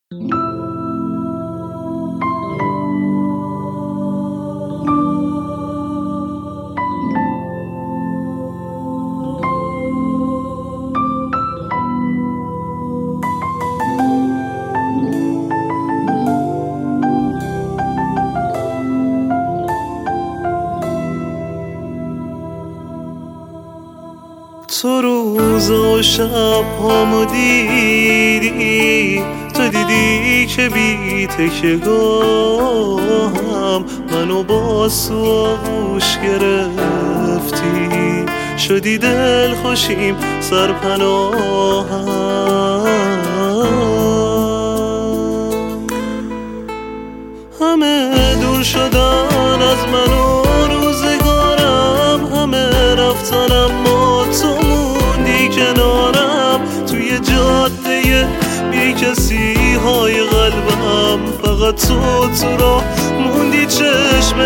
تو روز و شب هامو دیدی، تو دیدی که بی تکیه‌گاهم منو با آغوش گرفتی، شدی دل خوشیم سرپناهم. همه دور شدن از من و روزگارم، همه رفتن اما تو موندی کنارم. توی جاده بی کسی های قلبم فقط تو راه موندی چشم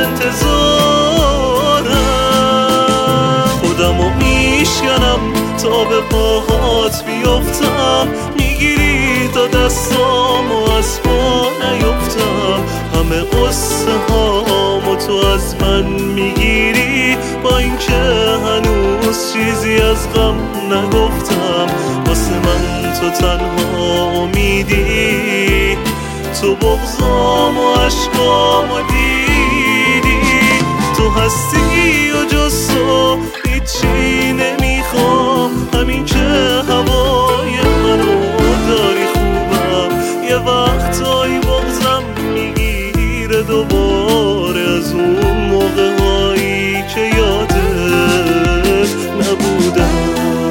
انتظارم. خودمو میشکنم تا به پاهات بیفتم، میگیری تا دستامو از پا نیفتم. همه قصه هامو تو از من میگیری، با اینکه هنوز چیزی از غم نگفتم. واسه من تو تنها امیدی، تو بغضام و عشقامو دیدی. تو هستی و جز تو هیچی نمیخوام، همین که هوای منو داری خوبم. یه وقتایی بغضم میگیره دوباره از اون موقع هایی که یادت نبودم.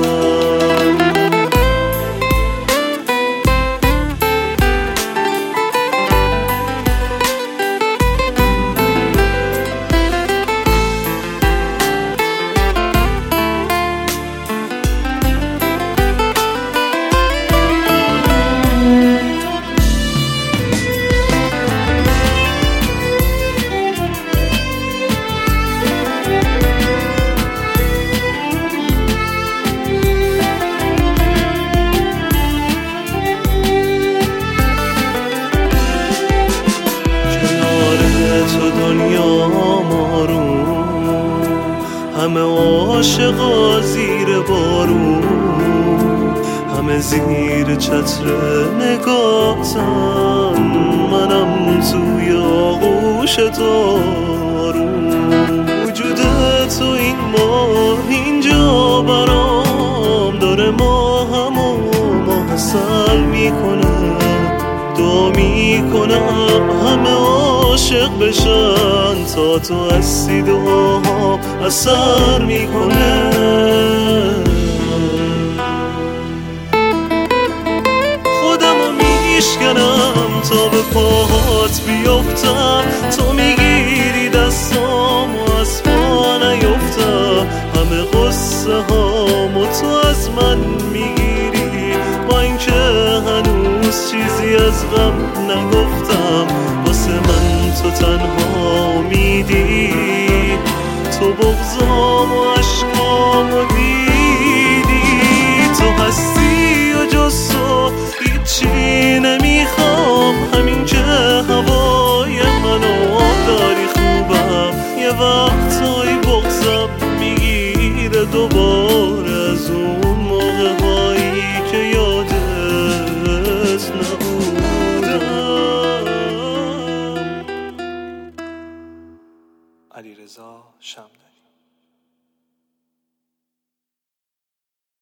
همه عاشقا زیر بارون، همه زیر چتر نگاهتن، منم توی آغوش تارون. وجود تو این ماه اینجا برام داره ماهمو محصل میکنه. دعا میکنم همه عاشق بشن تا تو هستی، دعا اثر میکنه. خودمو میشکنم تا به پاهات بیفتم، تو میگیری دستامو از پا نیفتم. همه قصه هامو تو از من میگیری، با اینکه هنوز چیزی از غم نگفتم. واسه من تو تنها امیدی، تو بغضام و عشقامو دیدی. تو هستی و جز تو هیچی نمیخوام، همین که هوای منو داری خوبم. یه وقتایی بغضم میگیره دوباره از اون موقع هایی که یادت نبودم. علیرضا شمدانی.